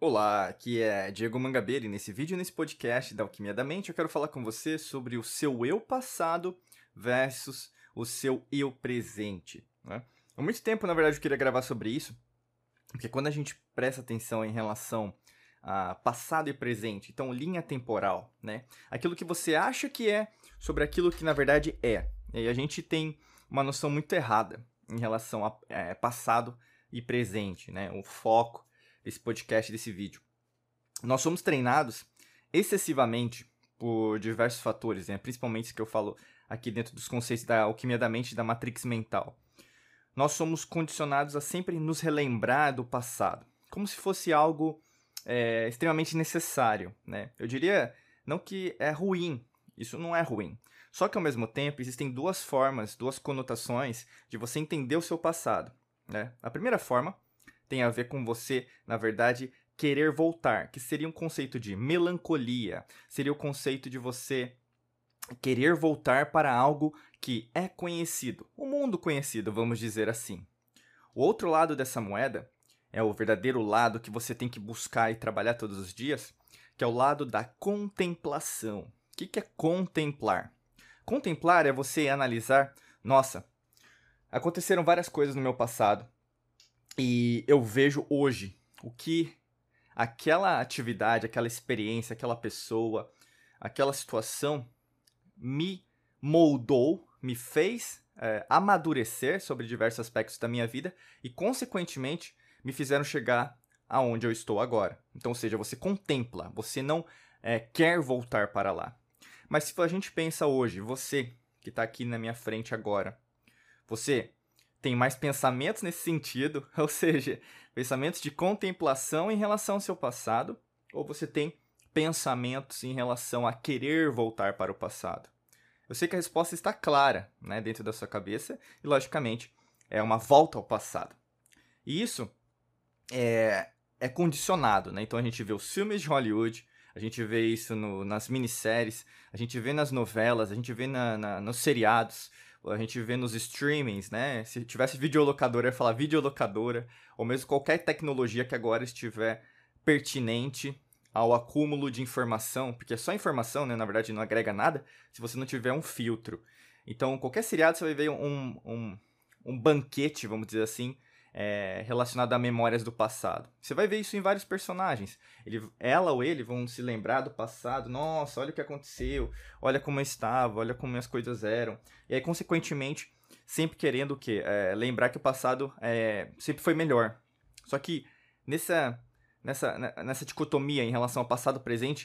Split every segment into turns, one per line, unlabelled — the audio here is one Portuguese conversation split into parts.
Olá, aqui é Diego Mangabeira e nesse vídeo, nesse podcast da Alquimia da Mente, eu quero falar com você sobre o seu eu passado versus o seu eu presente, né? Há muito tempo, na verdade, eu queria gravar sobre isso, porque quando a gente presta atenção em relação a passado e presente, então linha temporal, né? Aquilo que você acha que é sobre aquilo que na verdade é. E a gente tem uma noção muito errada em relação a passado e presente, né? O foco desse podcast, desse vídeo. Nós somos treinados excessivamente por diversos fatores, né? Principalmente isso que eu falo aqui dentro dos conceitos da alquimia da mente e da matrix mental. Nós somos condicionados a sempre nos relembrar do passado, como se fosse algo extremamente necessário, né? Eu diria não que é ruim, isso não é ruim. Só que ao mesmo tempo existem duas formas, duas conotações de você entender o seu passado, né? A primeira forma tem a ver com você, na verdade, querer voltar, que seria um conceito de melancolia, seria o conceito de você querer voltar para algo que é conhecido, o mundo conhecido, vamos dizer assim. O outro lado dessa moeda é o verdadeiro lado que você tem que buscar e trabalhar todos os dias, que é o lado da contemplação. O que é contemplar? Contemplar é você analisar, nossa, aconteceram várias coisas no meu passado, e eu vejo hoje o que aquela atividade, aquela experiência, aquela pessoa, aquela situação me moldou, me fez amadurecer sobre diversos aspectos da minha vida e, consequentemente, me fizeram chegar aonde eu estou agora. Então, ou seja, você contempla, você não quer voltar para lá. Mas se a gente pensa hoje, você que está aqui na minha frente agora, você tem mais pensamentos nesse sentido, ou seja, pensamentos de contemplação em relação ao seu passado, ou você tem pensamentos em relação a querer voltar para o passado? Eu sei que a resposta está clara, né, dentro da sua cabeça, e logicamente é uma volta ao passado. E isso é condicionado, né? Então a gente vê os filmes de Hollywood, a gente vê isso nas minisséries, a gente vê nas novelas, a gente vê nos seriados, a gente vê nos streamings, né? Se tivesse videolocadora, eu ia falar videolocadora, ou mesmo qualquer tecnologia que agora estiver pertinente ao acúmulo de informação, porque é só informação, né? Na verdade não agrega nada, se você não tiver um filtro. Então, qualquer seriado você vai ver um banquete, vamos dizer assim, relacionado a memórias do passado. Você vai ver isso em vários personagens. Ela ou ele vão se lembrar do passado. Nossa, olha o que aconteceu. Olha como eu estava. Olha como as coisas eram. E aí, consequentemente, sempre querendo o quê? Lembrar que o passado sempre foi melhor. Só que nessa dicotomia em relação ao passado e presente,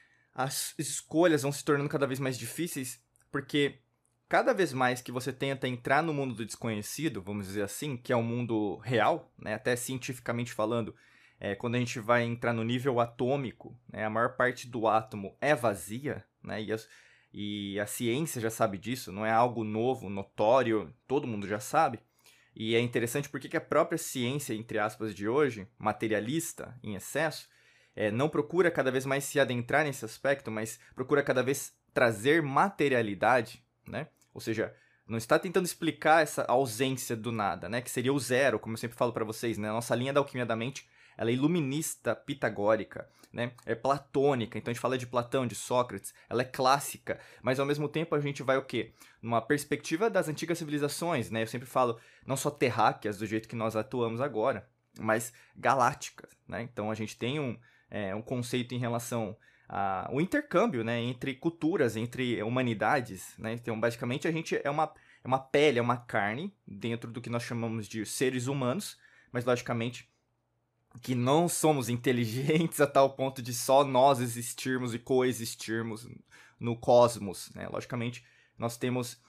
as escolhas vão se tornando cada vez mais difíceis, porque cada vez mais que você tenta entrar no mundo do desconhecido, vamos dizer assim, que é um mundo real, né, até cientificamente falando, quando a gente vai entrar no nível atômico, né, a maior parte do átomo é vazia, né, e a ciência já sabe disso, não é algo novo, notório, todo mundo já sabe. E é interessante porque a própria ciência, entre aspas, de hoje, materialista em excesso, não procura cada vez mais se adentrar nesse aspecto, mas procura cada vez trazer materialidade, né? Ou seja, não está tentando explicar essa ausência do nada, né? Que seria o zero, como eu sempre falo para vocês, né? A nossa linha da alquimia da mente, ela é iluminista, pitagórica, né? É platônica, então a gente fala de Platão, de Sócrates, ela é clássica, mas ao mesmo tempo a gente vai o quê? Numa perspectiva das antigas civilizações, né? Eu sempre falo, não só terráqueas, do jeito que nós atuamos agora, mas galácticas, né? Então a gente tem um conceito em relação o intercâmbio, né, entre culturas, entre humanidades, né? Então, basicamente, a gente é uma pele, é uma carne dentro do que nós chamamos de seres humanos, mas, logicamente, que não somos inteligentes a tal ponto de só nós existirmos e coexistirmos no cosmos, né? Logicamente, nós temos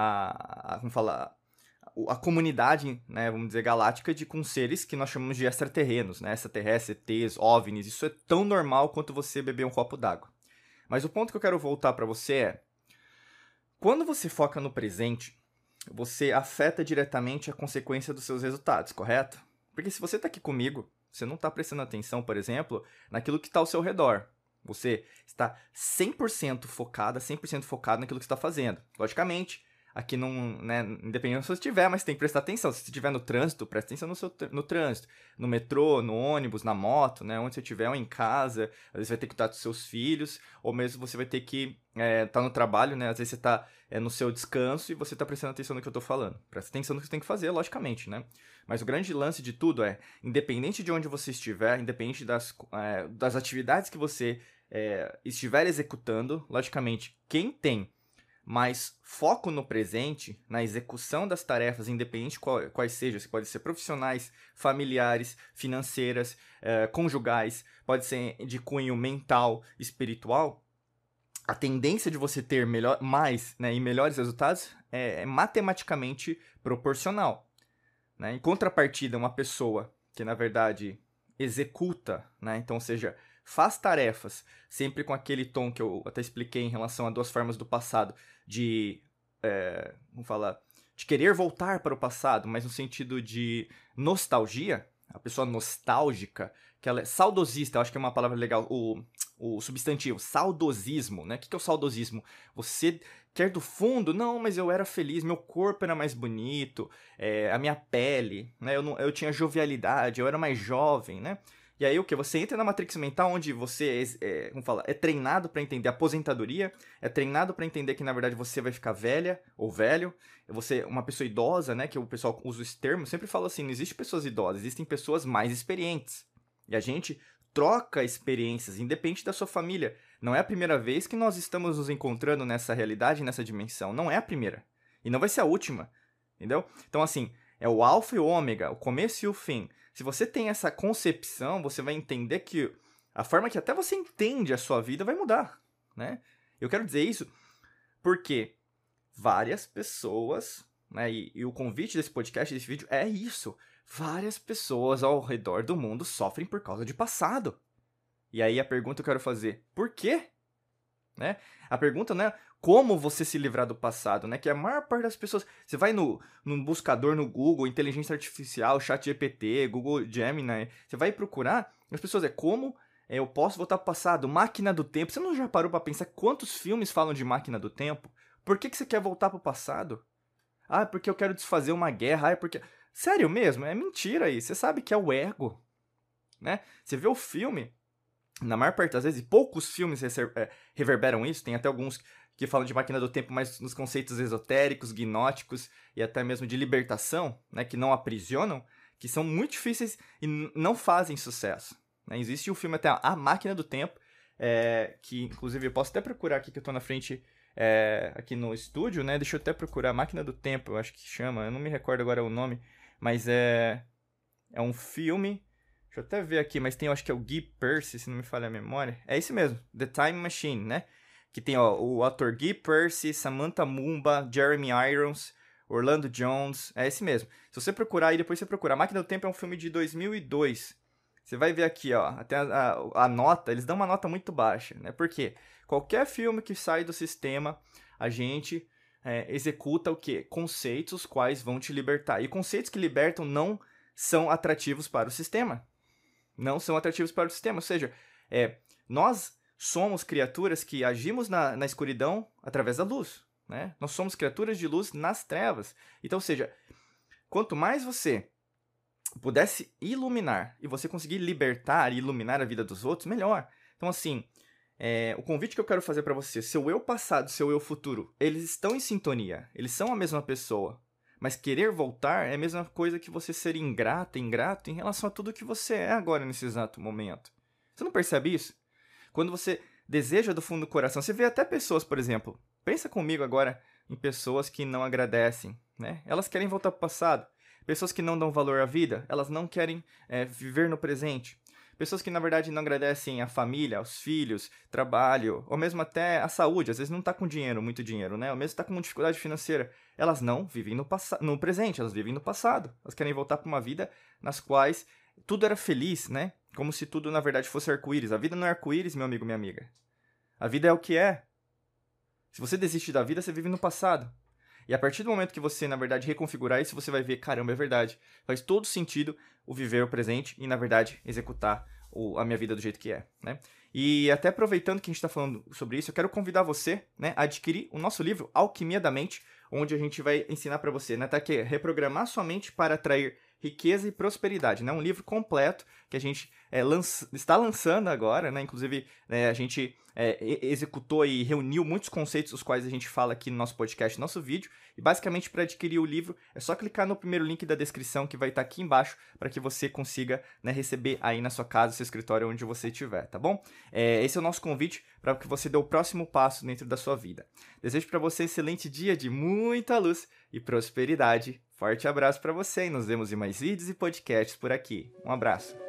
como falar, a comunidade, né, vamos dizer, galáctica com seres que nós chamamos de extraterrenos, né, extraterrestres, ETs, OVNIs, isso é tão normal quanto você beber um copo d'água. Mas o ponto que eu quero voltar para você é, quando você foca no presente, você afeta diretamente a consequência dos seus resultados, correto? Porque se você está aqui comigo, você não está prestando atenção, por exemplo, naquilo que está ao seu redor. Você está 100% focado naquilo que você está fazendo. Logicamente, aqui não, né, independente se você estiver, mas tem que prestar atenção. Se você estiver no trânsito, presta atenção no trânsito. No metrô, no ônibus, na moto, né, onde você estiver, ou em casa, às vezes vai ter que estar com seus filhos, ou mesmo você vai ter que estar no trabalho, né, às vezes você está no seu descanso e você está prestando atenção no que eu estou falando. Presta atenção no que você tem que fazer, logicamente, né. Mas o grande lance de tudo é, independente de onde você estiver, independente das atividades que você estiver executando, logicamente, quem tem mais foco no presente, na execução das tarefas, independente quais sejam, pode ser profissionais, familiares, financeiras, conjugais, pode ser de cunho mental, espiritual, a tendência de você ter mais, né, e melhores resultados é matematicamente proporcional. Né? Em contrapartida, uma pessoa que, na verdade, executa, né, então, ou seja, faz tarefas, sempre com aquele tom que eu até expliquei em relação a 2 formas do passado, vamos falar, de querer voltar para o passado, mas no sentido de nostalgia, a pessoa nostálgica, que ela é saudosista, eu acho que é uma palavra legal, o substantivo, saudosismo, né? O que é o saudosismo? Você quer do fundo? Não, mas eu era feliz, meu corpo era mais bonito, a minha pele, né? Eu tinha jovialidade, eu era mais jovem, né? E aí o que? Você entra na matrix mental onde você é treinado para entender a aposentadoria, é treinado para entender que na verdade você vai ficar velha ou velho, você uma pessoa idosa, né? Que o pessoal usa esse termo, sempre fala assim, não existe pessoas idosas, existem pessoas mais experientes. E a gente troca experiências, independente da sua família. Não é a primeira vez que nós estamos nos encontrando nessa realidade, nessa dimensão. Não é a primeira. E não vai ser a última. Entendeu? Então, assim, é o alfa e o ômega, o começo e o fim. Se você tem essa concepção, você vai entender que a forma que até você entende a sua vida vai mudar, né? Eu quero dizer isso porque várias pessoas, né, e o convite desse podcast, desse vídeo, é isso. Várias pessoas ao redor do mundo sofrem por causa de passado. E aí a pergunta que eu quero fazer, por quê? Né? A pergunta não é como você se livrar do passado, né? Que a maior parte das pessoas... Você vai no buscador, no Google, inteligência artificial, ChatGPT, Google Gemini, você vai procurar, as pessoas como eu posso voltar para o passado, máquina do tempo. Você não já parou para pensar quantos filmes falam de máquina do tempo? Por que você quer voltar para o passado? Ah, porque eu quero desfazer uma guerra. Ah, porque... Sério mesmo? É mentira aí. Você sabe que é o ego, né? Você vê o filme, na maior parte das vezes, e poucos filmes reverberam isso, tem até alguns que falam de máquina do tempo, mas nos conceitos esotéricos, gnósticos e até mesmo de libertação, né, que não aprisionam, que são muito difíceis e não fazem sucesso. Né? Existe um filme até A Máquina do Tempo, que inclusive eu posso até procurar aqui, que eu tô na frente aqui no estúdio, né? Deixa eu até procurar, Máquina do Tempo, eu acho que chama, eu não me recordo agora o nome, mas é um filme... Deixa eu até ver aqui, mas tem, eu acho que é o Guy Pearce, se não me falha a memória. É esse mesmo, The Time Machine, né? Que tem o ator Guy Pearce, Samantha Mumba, Jeremy Irons, Orlando Jones. É esse mesmo. Se você procurar aí, depois você procura. A Máquina do Tempo é um filme de 2002. Você vai ver aqui, ó, até a nota, eles dão uma nota muito baixa, né? Por quê? Qualquer filme que sai do sistema, a gente executa o quê? Conceitos os quais vão te libertar. E conceitos que libertam não são atrativos para o sistema. Não são atrativos para o sistema, ou seja, nós somos criaturas que agimos na escuridão através da luz, né? Nós somos criaturas de luz nas trevas. Então, ou seja, quanto mais você pudesse iluminar e você conseguir libertar e iluminar a vida dos outros, melhor. Então, assim, o convite que eu quero fazer para você, seu eu passado, seu eu futuro, eles estão em sintonia, eles são a mesma pessoa. Mas querer voltar é a mesma coisa que você ser ingrato em relação a tudo que você é agora, nesse exato momento. Você não percebe isso? Quando você deseja do fundo do coração, você vê até pessoas, por exemplo, pensa comigo agora em pessoas que não agradecem, né? Elas querem voltar para o passado. Pessoas que não dão valor à vida, elas não querem viver no presente. Pessoas que, na verdade, não agradecem a família, aos filhos, trabalho, ou mesmo até a saúde. Às vezes não está com dinheiro, muito dinheiro, né? Ou mesmo está com dificuldade financeira. Elas não vivem no presente, elas vivem no passado. Elas querem voltar para uma vida nas quais tudo era feliz, né? Como se tudo, na verdade, fosse arco-íris. A vida não é arco-íris, meu amigo, minha amiga. A vida é o que é. Se você desiste da vida, você vive no passado. E a partir do momento que você, na verdade, reconfigurar isso, você vai ver, caramba, é verdade. Faz todo sentido o viver o presente e, na verdade, executar a minha vida do jeito que é, né? E até aproveitando que a gente está falando sobre isso, eu quero convidar você, né, a adquirir o nosso livro Alquimia da Mente, onde a gente vai ensinar para você, né, tá aqui, reprogramar sua mente para atrair riqueza e prosperidade, né? Um livro completo que a gente está lançando agora, né? Inclusive, a gente executou e reuniu muitos conceitos os quais a gente fala aqui no nosso podcast, no nosso vídeo. E basicamente, para adquirir o livro, é só clicar no primeiro link da descrição que vai estar aqui embaixo para que você consiga, né, receber aí na sua casa, seu escritório, onde você estiver, tá bom? Esse é o nosso convite para que você dê o próximo passo dentro da sua vida. Desejo para você um excelente dia de muita luz e prosperidade. Forte abraço para você e nos vemos em mais vídeos e podcasts por aqui. Um abraço.